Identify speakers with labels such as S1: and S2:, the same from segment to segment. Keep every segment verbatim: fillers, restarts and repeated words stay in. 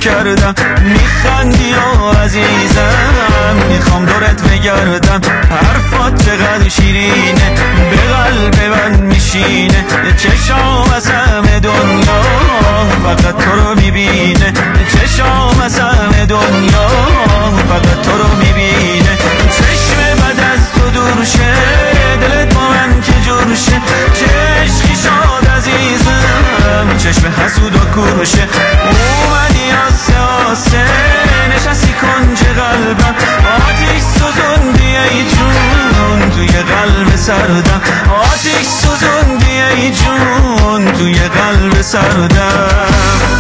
S1: کردم. میخندی و عزیزم میخوام دورت بگردم. حرفات چقدر شیرینه به قلب من میشینه. چشام از همه دنیا فقط تو رو میبینه. چشام از همه دنیا فقط تو رو میبینه. چشم بد از تو دور شه دلت با من که جور شه. چشقی شاد عزیزم چشم حسود و کورشه. اومدی آسه آسه نشستی کنج قلبم. آتیش سوزوندی ای جون توی قلب سردم. آتیش سوزوندی ای جون توی قلب سردم.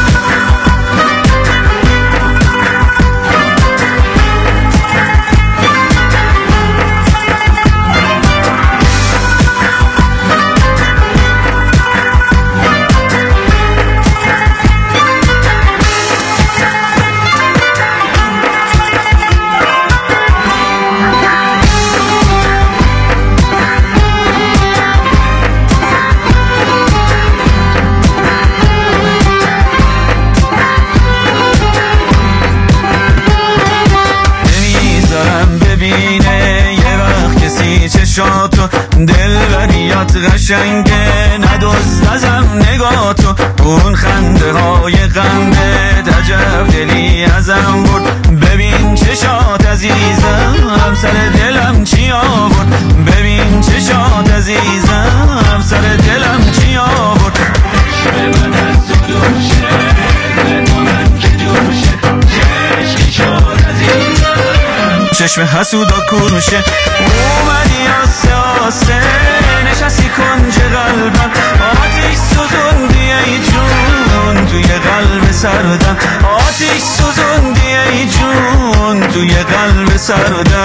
S1: یه وقت کسی چشاتو دل بریات قشنگه ندوست ازم نگاتو. اون خنده های غمه عجب دلی ازم برد. ببین چشات عزیزم سر دلم چی آورد. ببین چشات عزیزم سر دلم چی آورد. چشم حسود و کورشه. اومدی آسه آسه نشستی کنج قلبم. آتیش سوزوندی ای جون توی قلب سردم. آتیش سوزوندی ای جون توی قلب سردم.